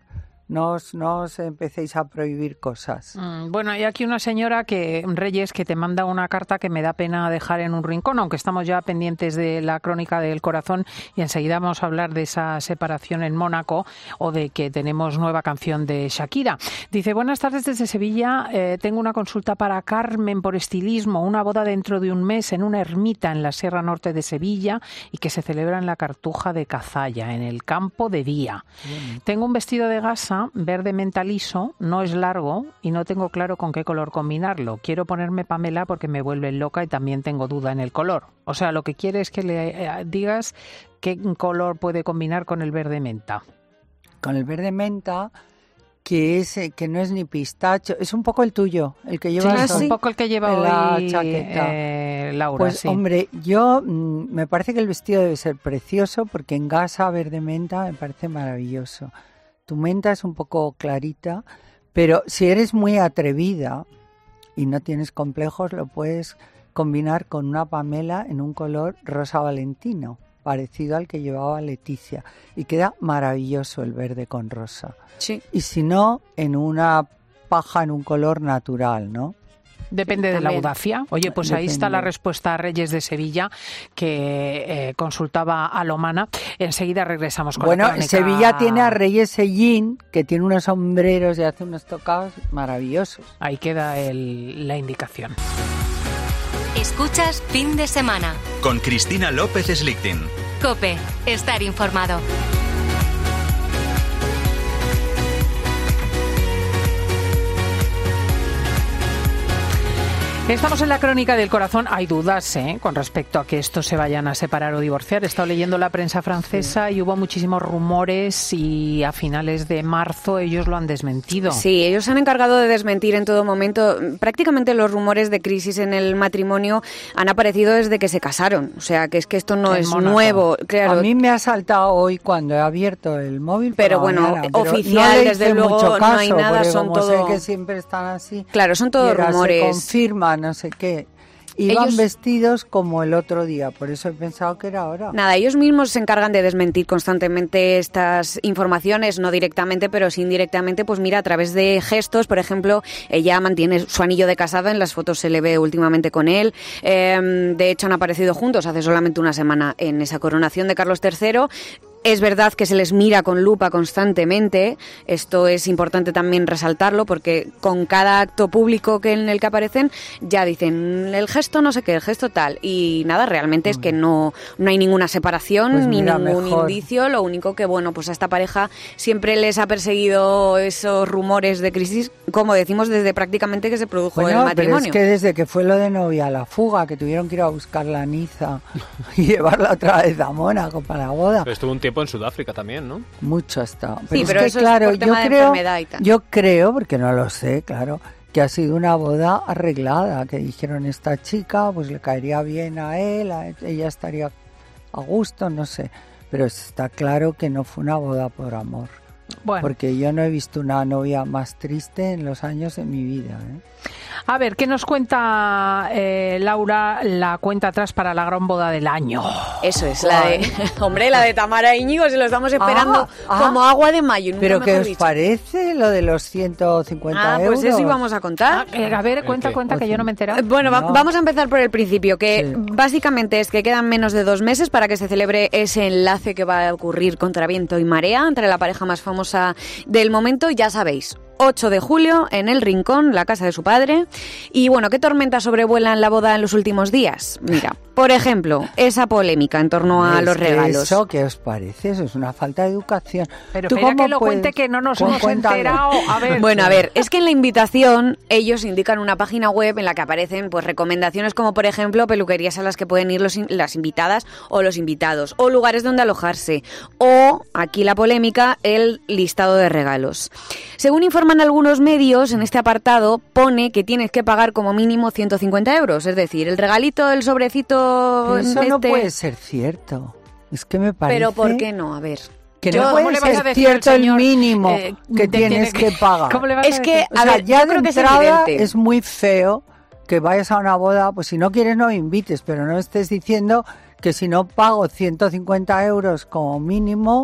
No os, no os empecéis a prohibir cosas. Mm, bueno, hay aquí una señora que, Reyes, que te manda una carta que me da pena dejar en un rincón, aunque estamos ya pendientes de la crónica del corazón y enseguida vamos a hablar de esa separación en Mónaco o de que tenemos nueva canción de Shakira. Dice, buenas tardes desde Sevilla, eh, tengo una consulta para Carmen por estilismo, una boda dentro de un mes en una ermita en la Sierra Norte de Sevilla y que se celebra en la Cartuja de Cazalla, en el campo de día. Bien. Tengo un vestido de gasa verde menta liso, no es largo y no tengo claro con qué color combinarlo. Quiero ponerme Pamela porque me vuelve loca y también tengo duda en el color. O sea, lo que quiere es que le eh, digas qué color puede combinar con el verde menta. Con el verde menta, que es que no es ni pistacho, es un poco el tuyo, el que lleva sí, un poco el que lleva la hoy chaqueta. Eh, Laura. Pues sí. Hombre, yo mm, me parece que el vestido debe ser precioso porque en gasa verde menta me parece maravilloso. Tu menta es un poco clarita, pero si eres muy atrevida y no tienes complejos, lo puedes combinar con una Pamela en un color rosa valentino, parecido al que llevaba Leticia. Y queda maravilloso el verde con rosa. Sí. Y si no, en una paja en un color natural, ¿no? Depende de También. la audacia. Oye, pues Depende. ahí está la respuesta a Reyes de Sevilla, que eh, consultaba a Lomana. Enseguida regresamos con bueno, la crónica. Sevilla tiene a Reyes Sellín, que tiene unos sombreros y hace unos tocados maravillosos. Ahí queda el, la indicación. Escuchas Fin de Semana. Con Cristina López Slichting. COPE. Estar informado. Estamos en la crónica del corazón. Hay dudas ¿eh? con respecto a que estos se vayan a separar o divorciar. He estado leyendo la prensa francesa sí. y hubo muchísimos rumores y a finales de marzo ellos lo han desmentido. Sí, ellos se han encargado de desmentir en todo momento. Prácticamente los rumores de crisis en el matrimonio han aparecido desde que se casaron. O sea, que es que esto no en es Mónaco. Nuevo. Claro. A mí me ha saltado hoy cuando he abierto el móvil. Pero bueno, mañana, pero oficial, no desde luego, mucho caso, no hay nada. Son como todo... sé que siempre están así. Claro, son todos rumores. Se confirma, no sé qué. Iban ellos... vestidos como el otro día, por eso he pensado que era ahora. Nada, ellos mismos se encargan de desmentir constantemente estas informaciones, no directamente, pero sí indirectamente, pues mira, a través de gestos. Por ejemplo, ella mantiene su anillo de casada, en las fotos se le ve últimamente con él. Eh, de hecho, han aparecido juntos hace solamente una semana en esa coronación de Carlos tercero. Es verdad que se les mira con lupa constantemente, esto es importante también resaltarlo porque con cada acto público que en el que aparecen ya dicen el gesto no sé qué, el gesto tal y nada, realmente es que no, no hay ninguna separación pues ni ningún mejor. indicio, lo único que bueno, pues a esta pareja siempre les ha perseguido esos rumores de crisis, como decimos desde prácticamente que se produjo bueno, el matrimonio. Pero es que desde que fue lo de novia la fuga, que tuvieron que ir a buscar la Niza y llevarla otra vez a Mónaco para la boda. Pero estuvo un tiempo en Sudáfrica también, ¿no? Mucho hasta. Pero sí, es pero que, eso claro, es por tema yo de creo, enfermedad y tal. Yo creo, porque no lo sé, claro, que ha sido una boda arreglada, que dijeron esta chica, pues le caería bien a él, a ella estaría a gusto, no sé. Pero está claro que no fue una boda por amor. Bueno. Porque yo no he visto una novia más triste en los años de mi vida, ¿eh? A ver, ¿qué nos cuenta eh, Laura, la cuenta atrás para la gran boda del año? Eso es, la de, hombre, la de Tamara Íñigo, se lo estamos esperando ah, ah, como agua de mayo. ¿Pero qué os dicho. parece lo de los ciento cincuenta ah, euros? Pues eso íbamos a contar. Ah, eh, a ver, cuenta, cuenta, que yo no me he enterado. Bueno, no. va, vamos a empezar por el principio, que sí. básicamente es que quedan menos de dos meses para que se celebre ese enlace que va a ocurrir contra viento y marea entre la pareja más famosa del momento, ya sabéis. ocho de julio, en El Rincón, la casa de su padre. Y bueno, ¿qué tormentas sobrevuelan la boda en los últimos días? Mira, por ejemplo, esa polémica en torno a es los regalos. ¿Eso qué os parece? Eso es una falta de educación. Pero espera que lo puedes... cuente, que no nos hemos Cuéntalo. enterado. A ver. Bueno, a ver, es que en la invitación ellos indican una página web en la que aparecen pues recomendaciones como, por ejemplo, peluquerías a las que pueden ir los, las invitadas o los invitados, o lugares donde alojarse, o, aquí la polémica, el listado de regalos. Según informan algunos medios, en este apartado pone que tienes que pagar como mínimo ciento cincuenta euros, es decir, el regalito, el sobrecito... Pero eso este... no puede ser cierto. Es que me parece... Pero ¿por qué no? A ver... Que yo, no puede ser cierto el mínimo eh, que tienes que, que pagar. ¿Cómo le vas es a que, o sea, a ver, ya yo de creo que es entrada evidente. Es muy feo que vayas a una boda, pues si no quieres no invites, pero no estés diciendo que si no pago ciento cincuenta euros como mínimo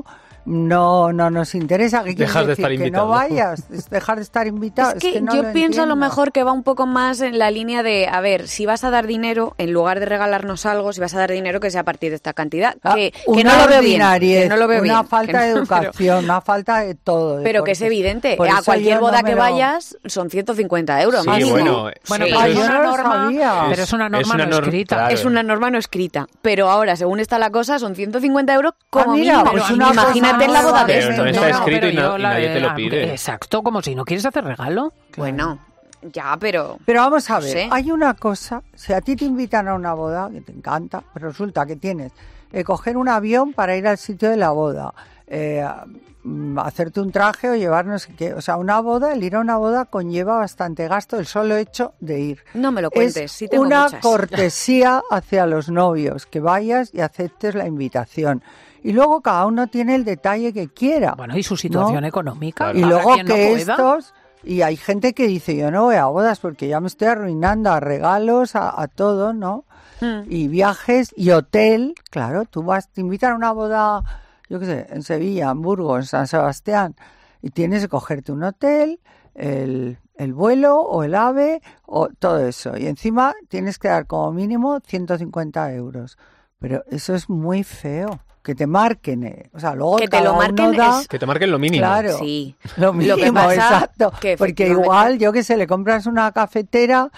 no no nos interesa. ¿Qué Dejas de decir? estar Que invitado. no vayas, es dejar de estar invitado. Es que, es que no yo lo pienso a lo entiendo. mejor que va un poco más en la línea de, a ver, si vas a dar dinero, en lugar de regalarnos algo, si vas a dar dinero que sea a partir de esta cantidad. Ah, Que, que una no lo veo bien. ordinariez, Que no lo veo una bien, falta que de no- educación, una falta de todo. de Pero que es cortes. evidente, Por a eso cualquier yo no boda me que lo- vayas son ciento cincuenta euros. Sí, mínimo. bueno, Bueno, Sí. pero Ay, es yo una no lo norma, sabía. pero es una Es norma una no norma, escrita. claro. Es una norma no escrita, pero ahora, según está la cosa, son ciento cincuenta euros como Ah, mira, mínimo. pues Pero una imagínate cosa en la boda nueva de Pero esto. no está No, escrito pero y na- yo y la nadie de- te lo ah, pide. Exacto, como si no quieres hacer regalo. Bueno, ya, pero... Pero vamos a ver, Sí. hay una cosa, si a ti te invitan a una boda, que te encanta, pero resulta que tienes que coger un avión para ir al sitio de la boda, eh, mm, hacerte un traje o llevar no sé qué, o sea, una boda, el ir a una boda conlleva bastante gasto, el solo hecho de ir. No me lo cuentes, Es sí tengo una muchas. cortesía hacia los novios, que vayas y aceptes la invitación. Y luego cada uno tiene el detalle que quiera. Bueno, y su situación ¿no? económica. Y para luego quien no que pueda. estos, y hay gente que dice, yo no voy a bodas porque ya me estoy arruinando a regalos, a, a todo, ¿no? Mm. Y viajes y hotel, claro, tú vas, te invitan a una boda, yo qué sé, en Sevilla, en Burgos, en San Sebastián, y tienes que cogerte un hotel, el, el vuelo o el AVE, o todo eso. Y encima tienes que dar como mínimo ciento cincuenta euros. Pero eso es muy feo. Que te marquen, eh. O sea, luego Que te cada lo marquen uno da, es- Que te marquen lo mínimo. Claro. Sí. lo mínimo, Lo que pasa exacto. que Porque efectivamente- igual, yo que sé, le compras una cafetera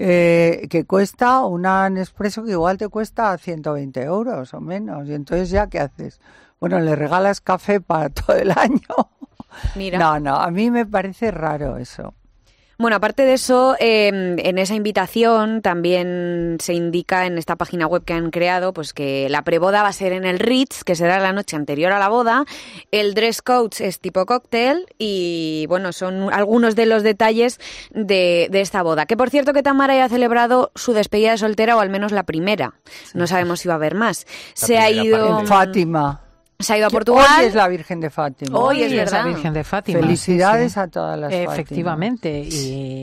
eh, que cuesta, una Nespresso que igual te cuesta ciento veinte euros o menos. Y entonces, ¿ya qué haces? Bueno, le regalas café para todo el año. Mira. No, no, a mí me parece raro eso. Bueno, aparte de eso, eh, en esa invitación también se indica en esta página web que han creado pues que la preboda va a ser en el Ritz, que será la noche anterior a la boda. El dress code es tipo cóctel y, bueno, son algunos de los detalles de, de esta boda. Que, por cierto, que Tamara ya ha celebrado su despedida de soltera, o al menos la primera. No sabemos si va a haber más. Se ha primera ido... parte. En Fátima. Se ha ido a Que Portugal. Hoy es la Virgen de Fátima. Hoy es es la verdad. Virgen de Fátima. Felicidades sí, sí. a todas las Fátimas. Efectivamente, y,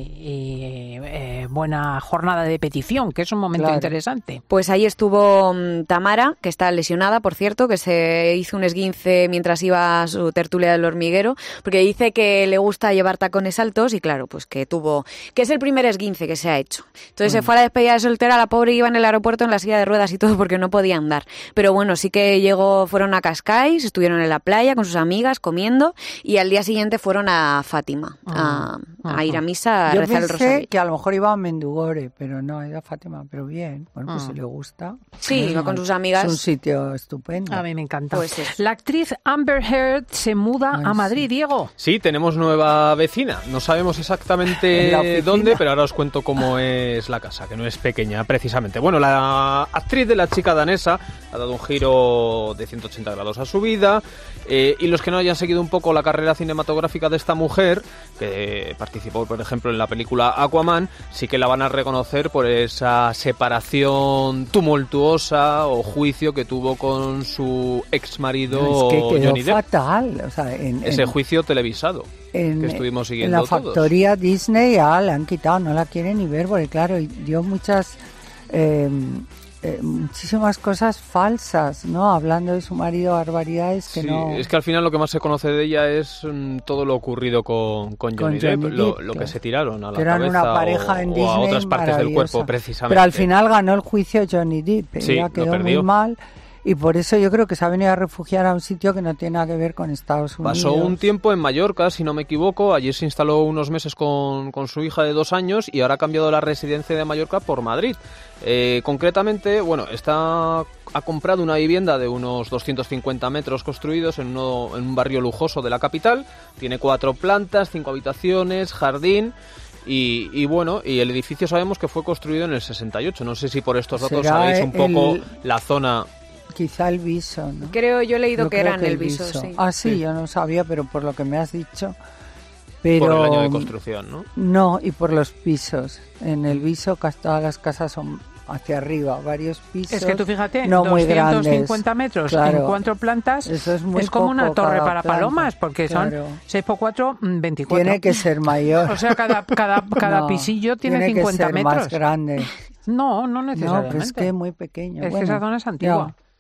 y, eh, buena jornada de petición, que es un momento Claro. interesante. Pues ahí estuvo mm, Tamara, que está lesionada, por cierto, que se hizo un esguince mientras iba a su tertulia del hormiguero, porque dice que le gusta llevar tacones altos y, claro, pues que tuvo, que es el primer esguince que se ha hecho. Entonces se fue a la despedida de soltera, la pobre iba en el aeropuerto en la silla de ruedas y todo porque no podía andar. Pero bueno, sí que llegó, fueron a Cascais, estuvieron en la playa con sus amigas comiendo y al día siguiente fueron a Fátima a, a ir a misa a Yo rezar el pensé rosario. que a lo mejor iba a Mendugore, pero no, era Fátima, pero bien. Bueno, pues Ah. si le gusta. Sí, Bueno, iba con sus amigas. Es un sitio estupendo. A mí me encanta. Pues eso. La actriz Amber Heard se muda Ay, a Madrid, Diego. Sí, tenemos nueva vecina. No sabemos En la exactamente oficina. dónde, pero ahora os cuento cómo es la casa, que no es pequeña precisamente. Bueno, la actriz de La chica danesa ha dado un giro de ciento ochenta grados a su vida. Eh, y los que no hayan seguido un poco la carrera cinematográfica de esta mujer, que participó, por ejemplo, en la película Aquaman, sí que la van a reconocer por esa separación tumultuosa o juicio que tuvo con su ex marido es que quedó Johnny Depp. fatal. O sea, en, Ese en- juicio televisado en- que estuvimos en siguiendo la todos. factoría Disney ya la han quitado, no la quieren ni ver, porque claro, y dio muchas... eh, eh, muchísimas cosas falsas, ¿no? Hablando de su marido, barbaridades que Sí, no... es que al final lo que más se conoce de ella es mm, todo lo ocurrido con, con Con Johnny, Depp, Johnny lo, Depp, lo que claro. se tiraron a la que eran cabeza una pareja o, en o Disney a otras partes del cuerpo, maravillosa. precisamente. Pero al final ganó el juicio Johnny Depp, Sí, ella lo quedó muy perdió. mal y por eso yo creo que se ha venido a refugiar a un sitio que no tiene nada que ver con Estados Unidos. Pasó un tiempo en Mallorca, si no me equivoco, allí se instaló unos meses con, con su hija de dos años y ahora ha cambiado la residencia de Mallorca por Madrid. Eh, concretamente, bueno, está ha comprado una vivienda de unos doscientos cincuenta metros construidos en, uno, en un barrio lujoso de la capital. Tiene cuatro plantas, cinco habitaciones, jardín. Y, y bueno, y el edificio sabemos que fue construido en el sesenta y ocho. No sé si por estos datos Será sabéis un poco el- la zona. Quizá el Viso, ¿no? Creo, yo he leído Yo que creo eran el viso, sí. Ah, sí, Sí. yo no sabía, pero por lo que me has dicho. Pero Por el año de construcción, ¿no? no, y por los pisos. En el Viso casi todas las casas son hacia arriba, varios pisos. Es que tú fíjate, no muy doscientos cincuenta grandes. metros Claro. en cuatro plantas Eso es muy como una poco torre cada para planta. palomas, porque Claro. son seis por cuatro, veinticuatro. Tiene que ser mayor. O sea, cada, cada, cada No, pisillo tiene, tiene cincuenta que ser metros. más grande. No, no No, necesariamente. pero es que es muy pequeño. Es que Bueno, esa zona es antigua. ya.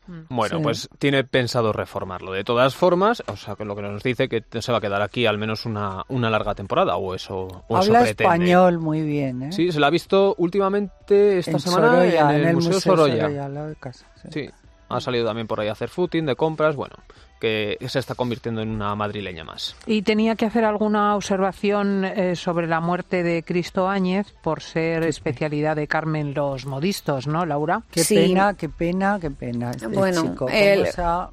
Bueno, Sí. pues tiene pensado reformarlo. De todas formas, o sea, que lo que nos dice que se va a quedar aquí al menos una, una larga temporada, o eso, o eso Habla pretende. español muy bien, ¿eh? Sí, se la ha visto últimamente esta en semana Sorolla, en el, Museo, Museo Sorolla. Sorolla, al lado de casa. Sí. Sí, ha salido también por ahí a hacer footing, de compras, bueno, que se está convirtiendo en una madrileña más. Y tenía que hacer alguna observación eh, sobre la muerte de Cristo Áñez por ser especialidad de Carmen Los Modistos, ¿no, Laura? Qué Sí. pena, qué pena, qué pena. Este Bueno, chico, cómo el- se ha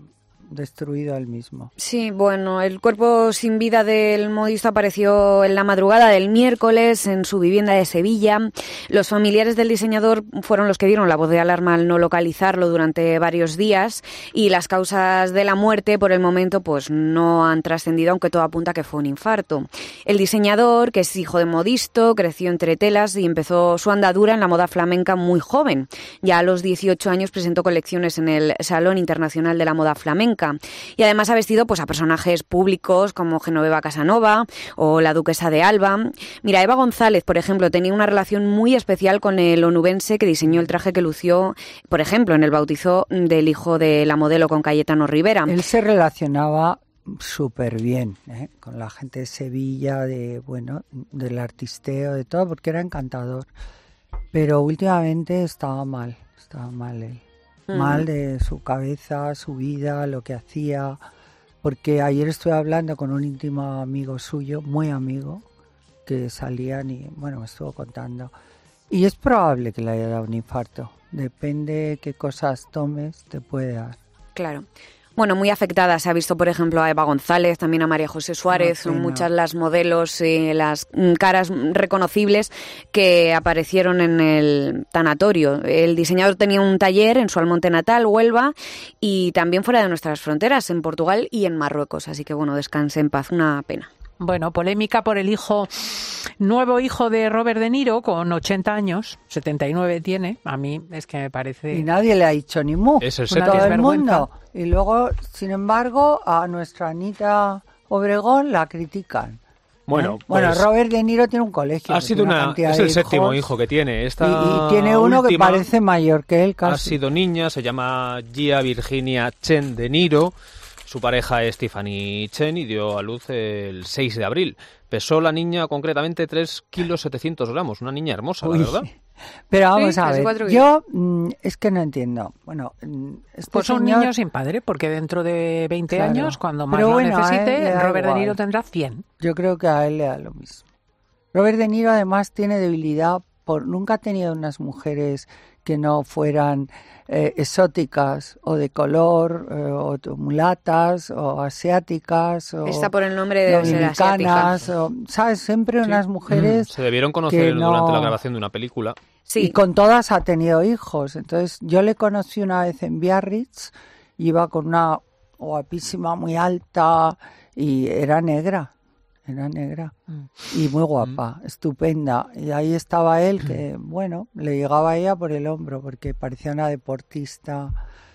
destruido él mismo. Sí, bueno, el cuerpo sin vida del modisto apareció en la madrugada del miércoles en su vivienda de Sevilla. Los familiares del diseñador fueron los que dieron la voz de alarma al no localizarlo durante varios días, y las causas de la muerte por el momento pues no han trascendido, aunque todo apunta a que fue un infarto. El diseñador, que es hijo de modisto, creció entre telas y empezó su andadura en la moda flamenca muy joven. Ya a los dieciocho años presentó colecciones en el Salón Internacional de la Moda Flamenca. Y además ha vestido pues a personajes públicos como Genoveva Casanova o la duquesa de Alba. Mira, Eva González, por ejemplo, tenía una relación muy especial con el onubense que diseñó el traje que lució, por ejemplo, en el bautizo del hijo de la modelo, con Cayetano Rivera. Él se relacionaba súper bien, ¿eh? Con la gente de Sevilla, de bueno, del artisteo, de todo, porque era encantador. Pero últimamente estaba mal, estaba mal él. Mal de su cabeza, su vida, lo que hacía, porque ayer estuve hablando con un íntimo amigo suyo, muy amigo, que salían y, bueno, me estuvo contando, y es probable que le haya dado un infarto, depende qué cosas tomes, te puede dar. Claro. Bueno, muy afectada se ha visto, por ejemplo, a Eva González, también a María José Suárez, son muchas las modelos y las caras reconocibles que aparecieron en el tanatorio. El diseñador tenía un taller en su Almonte natal, Huelva, y también fuera de nuestras fronteras, en Portugal y en Marruecos. Así que, bueno, descanse en paz, una pena. Bueno, polémica por el hijo, nuevo hijo de Robert De Niro, con ochenta años, setenta y nueve tiene. A mí es que me parece... Y nadie le ha dicho ni mu, Es el todo séptimo. el mundo. Y luego, sin embargo, a nuestra Anita Obregón la critican. Bueno, ¿Eh? Bueno, pues, Robert De Niro tiene un colegio. ha que sido tiene una, cantidad es de el séptimo hijos, hijo que tiene. Esta y, y tiene uno que última parece mayor que él casi. Ha sido niña, se llama Gia Virginia Chen De Niro. Su pareja es Tiffany Chen y dio a luz el seis de abril. Pesó la niña concretamente tres kilos setecientos gramos. Una niña hermosa, Uy. la verdad. Pero vamos Sí, a casi ver, cuatro yo mm, es que no entiendo. Bueno, mm, este Pues un señor- niño sin padre, porque dentro de veinte Claro. años, cuando más Pero lo bueno, a él necesite, le da Robert De igual. Niro tendrá cien. Yo creo que a él le da lo mismo. Robert De Niro además tiene debilidad por... Nunca ha tenido unas mujeres que no fueran eh, exóticas o de color, eh, o t- mulatas o asiáticas o Está por el nombre de ser asiática. dominicanas, o, ¿sabes? Siempre Sí. unas mujeres... Se debieron conocer que no- durante la grabación de una película. Sí. Y con todas ha tenido hijos. Entonces, yo le conocí una vez en Biarritz, iba con una guapísima, muy alta, y era negra, era negra. Y muy guapa, estupenda. Y ahí estaba él, que, bueno, le llegaba a ella por el hombro, porque parecía una deportista.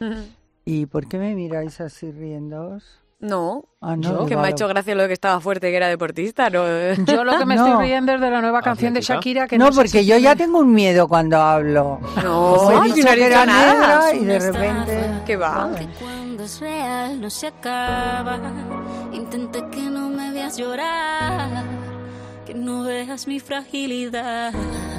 ¿Y por qué me miráis así riéndoos? No, Ah, no, que me ha vale. hecho gracia lo de que estaba fuerte, que era deportista. No. Yo lo que me No. estoy riendo es de la nueva canción de Atlética. Shakira. Que No, no sé porque si yo tiene- ya tengo un miedo cuando hablo. No, Os he si dicho no he que dicho era nada. negra y de repente... ¿Qué va? Vale. Cuando es real no se acaba. Intenté que no me veas llorar, que no veas mi fragilidad.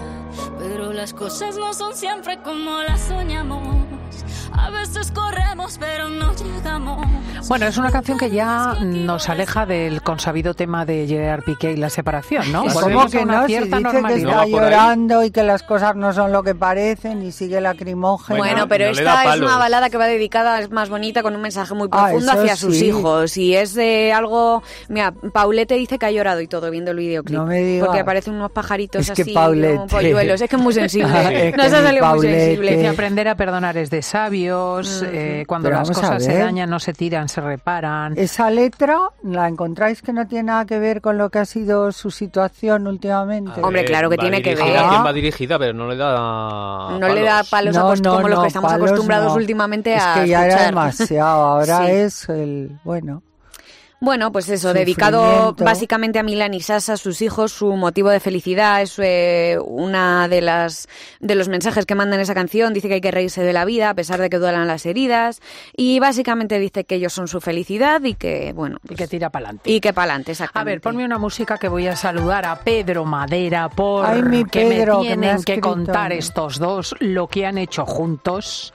Pero las cosas no son siempre como las soñamos. A veces corremos pero no llegamos. Bueno, es una canción que ya nos aleja del consabido tema de Gerard Piqué y la separación, ¿no? ¿Y Volvemos cómo a que una no? Si cierta dice que normalidad. No va está por ahí. llorando y que las cosas no son lo que parecen y sigue lacrimógeno. Bueno, Bueno, pero no le da esta es palos. una balada que va dedicada, es más bonita, con un mensaje muy Ah, profundo eso hacia sus sí. hijos. Y es de algo... Mira, Paulette dice que ha llorado y todo viendo el videoclip. No me digas. Porque aparecen unos pajaritos Es que así, Paulette. como polluelos. Es que es muy sensible. Ah, es Nos que ha mi salido muy Paulette. sensible. Que aprender a perdonar es de sabios, eh, cuando Pero las vamos a cosas se ver. dañan no se tiran, se reparan. Esa letra, ¿la encontráis que no tiene nada que ver con lo que ha sido su situación últimamente? A Hombre, ver, claro que va tiene que dirigida ver. a quién va dirigida, pero no le da No le da palos No, acost- no, como los no, que estamos palos acostumbrados no. últimamente es a que ya era escuchar. demasiado, ahora Sí. es el... Bueno, Bueno, pues eso, dedicado básicamente a Milán y Sasha, sus hijos, su motivo de felicidad, es eh, una de las de los mensajes que manda en esa canción. Dice que hay que reírse de la vida a pesar de que duelan las heridas, y básicamente dice que ellos son su felicidad y que, bueno... Pues, y que tira para adelante. Y que para adelante, exactamente. A ver, ponme una música que voy a saludar a Pedro Madera porque Ay, mi Pedro, me tienen que, que, me que contar estos dos lo que han hecho juntos.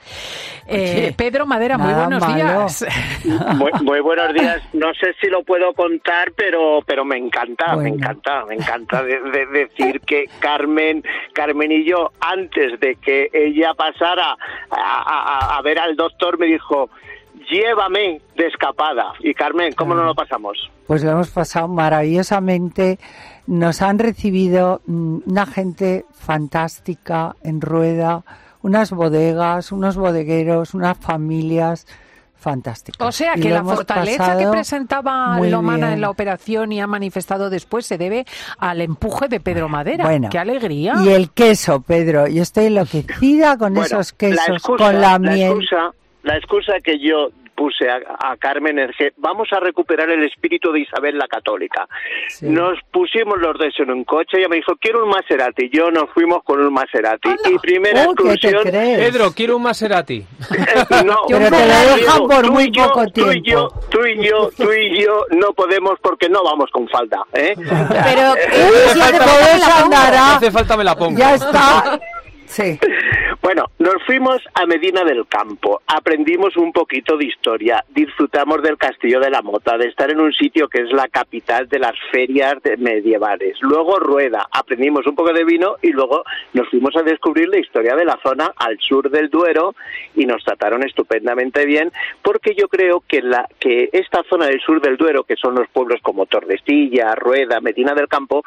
Eh, Pedro Madera, muy buenos malo. días. Muy, muy buenos días. No sé si lo puedo contar, pero pero me encanta, bueno. me encanta, me encanta de, de decir que Carmen, Carmen y yo, antes de que ella pasara a, a, a ver al doctor, me dijo: llévame de escapada. Y Carmen, ¿cómo no lo pasamos? Pues lo hemos pasado maravillosamente. Nos han recibido una gente fantástica en Rueda, unas bodegas, unos bodegueros, unas familias fantásticas. O sea que la fortaleza que presentaba Lomana en la operación y ha manifestado después se debe al empuje de Pedro Madera. Bueno, ¡qué alegría! Y el queso, Pedro. Yo estoy enloquecida con bueno, esos quesos, la excusa, con la, la miel. Excusa, la excusa que yo puse a, a Carmen es que vamos a recuperar el espíritu de Isabel la Católica. Sí. Nos pusimos los dos en un coche y ella me dijo: quiero un Maserati. Yo nos fuimos con un Maserati. ¡Hala! Y primera oh, excursión... Pedro, quiero un Maserati. Eh, no, pero te lo dejan por muy yo, poco tiempo. Tú y yo, tú y yo, tú y yo no podemos porque no vamos con falda, ¿eh? Pero eh, si te puedes andar, no hace falta me la pongo. Ya está. Sí. Bueno, nos fuimos a Medina del Campo, aprendimos un poquito de historia, disfrutamos del Castillo de la Mota, de estar en un sitio que es la capital de las ferias medievales. Luego Rueda, aprendimos un poco de vino y luego nos fuimos a descubrir la historia de la zona al sur del Duero y nos trataron estupendamente bien, porque yo creo que, la, que esta zona del sur del Duero, que son los pueblos como Tordesillas, Rueda, Medina del Campo,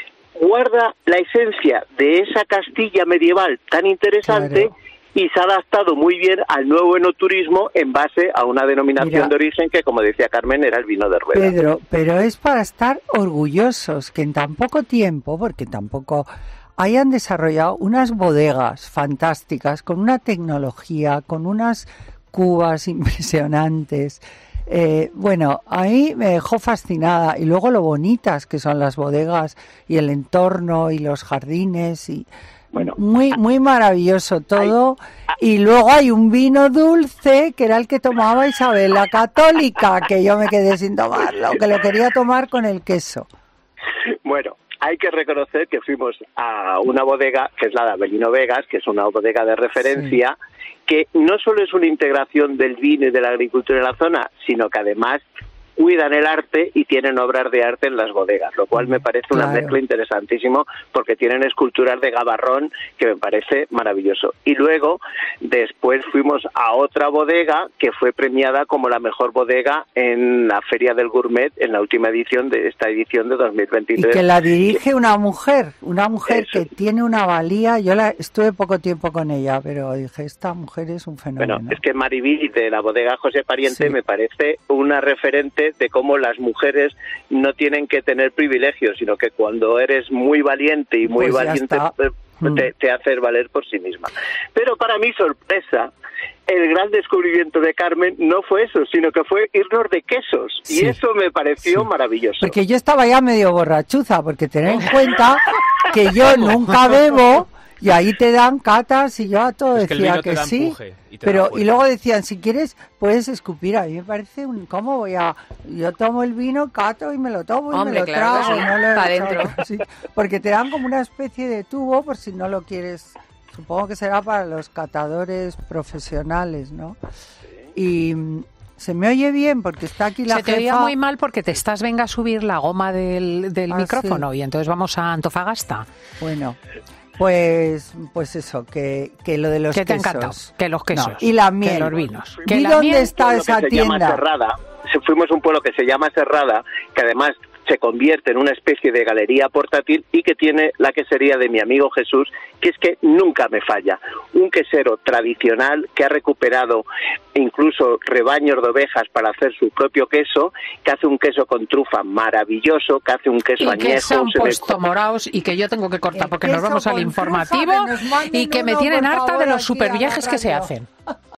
guarda la esencia de esa Castilla medieval tan interesante. Claro. Y se ha adaptado muy bien al nuevo enoturismo en base a una denominación Mira, de origen que, como decía Carmen, era el vino de Rueda. Pedro, pero es para estar orgullosos que en tan poco tiempo, porque tampoco hayan desarrollado unas bodegas fantásticas con una tecnología, con unas cubas impresionantes. Eh, bueno, ahí me dejó fascinada, y luego lo bonitas que son las bodegas y el entorno y los jardines y bueno, muy muy maravilloso todo. Y luego hay un vino dulce que era el que tomaba Isabel la Católica, que yo me quedé sin tomarlo, que lo quería tomar con el queso. Bueno, hay que reconocer que fuimos a una bodega que es la de Avelino Vegas, que es una bodega de referencia, sí, que no solo es una integración del vino y de la agricultura en la zona, sino que además cuidan el arte y tienen obras de arte en las bodegas, lo cual me parece una claro. mezcla interesantísimo, porque tienen esculturas de Gabarrón que me parece maravilloso. Y luego, después fuimos a otra bodega que fue premiada como la mejor bodega en la Feria del Gourmet en la última edición de esta edición de dos mil veintitrés. Y que la dirige una mujer, una mujer Eso. que tiene una valía. Yo la estuve poco tiempo con ella, pero dije, esta mujer es un fenómeno. Bueno, es que Mariví de la bodega José Pariente sí. me parece una referente de cómo las mujeres no tienen que tener privilegios, sino que cuando eres muy valiente y muy pues valiente te, te haces valer por sí misma. Pero para mi sorpresa, el gran descubrimiento de Carmen no fue eso, sino que fue irnos de quesos. Sí, y eso me pareció sí. maravilloso. Porque yo estaba ya medio borrachuza, porque tened en cuenta que yo nunca bebo. Y ahí te dan catas y yo a todo es decía que, que sí, y pero y luego decían, si quieres puedes escupir. A mí me parece un, ¿cómo voy a...? Yo tomo el vino, cato y me lo tomo y Hombre, me lo claro, trago. Sí. No lo adentro. Sí, porque te dan como una especie de tubo por si no lo quieres. Supongo que será para los catadores profesionales, ¿no? Y... ¿Se me oye bien? Porque está aquí la Se jefa. Se te oía muy mal porque te estás, venga a subir la goma del, del ah, micrófono sí. y entonces vamos a Antofagasta. Bueno, pues pues eso, que, que lo de los que quesos. Te ha encantado, que los quesos. No, y la miel. Que los vinos. ¿Y dónde miel, está esa que se tienda? Llama Serrada. Fuimos a un pueblo que se llama Serrada, que además se convierte en una especie de galería portátil y que tiene la quesería de mi amigo Jesús, que es que nunca me falla. Un quesero tradicional que ha recuperado incluso rebaños de ovejas para hacer su propio queso, que hace un queso con trufa maravilloso, que hace un queso y añejo. Y que se han puesto me... morados y que yo tengo que cortar porque nos vamos al informativo y que me tienen harta de los superviajes que se hacen.